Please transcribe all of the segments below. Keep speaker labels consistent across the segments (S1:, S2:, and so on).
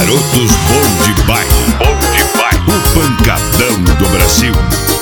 S1: garotos bom de baile, o pancadão do Brasil.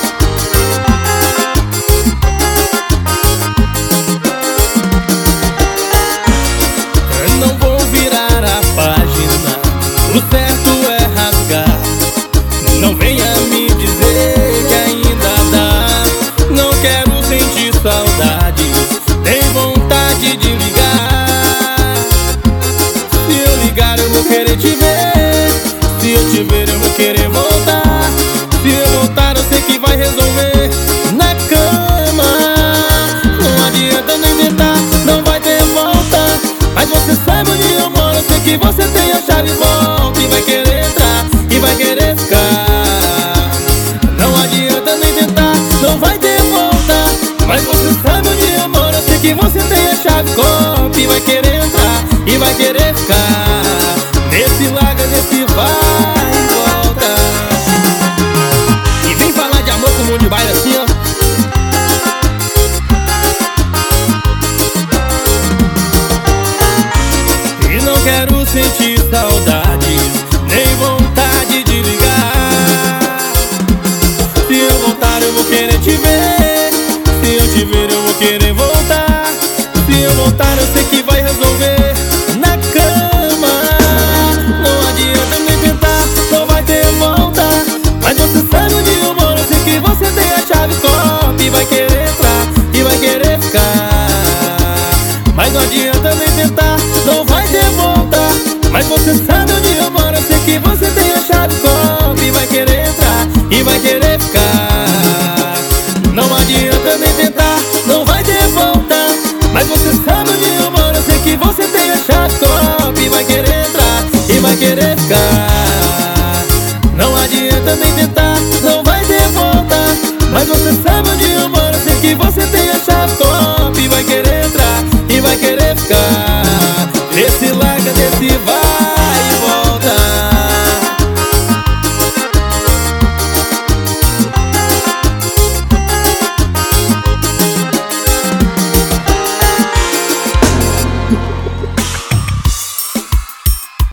S2: Não vou virar a página, o certo é rasgar. Não venha me dizer que ainda dá. Não quero sentir saudade, tem vontade de ligar. Se eu ligar eu vou querer te ver, se eu te ver eu vou querer voltar. Se eu voltar eu sei que vai resolver na cama. Não adianta nem tentar, não vai ter volta. Mas você sabe onde eu moro, eu sei que você tem a chave volta. E vai querer entrar, e vai querer ficar. Não adianta nem tentar, não vai ter volta. Mas você sabe onde eu moro, eu sei que você tem a chave volta. E vai querer entrar, e vai querer ficar. Nesse larga, nesse vai e volta. E vem falar de amor com o mundo de baile assim, ó. Não quero sentir saudade, nem vontade de ligar. Se eu voltar eu vou querer te ver, se eu te ver eu vou querer voltar. Se eu voltar eu sei que vai resolver na cama. Não adianta nem tentar, não vai ter volta. Mas você sabe onde eu moro, eu sei que você tem a chave corta. E vai querer entrar, e vai querer ficar. Mas não adianta nem tentar, não vai ter volta. Mas você sabe onde eu moro, eu sei que você tem a chave corta. E vai querer entrar, e vai querer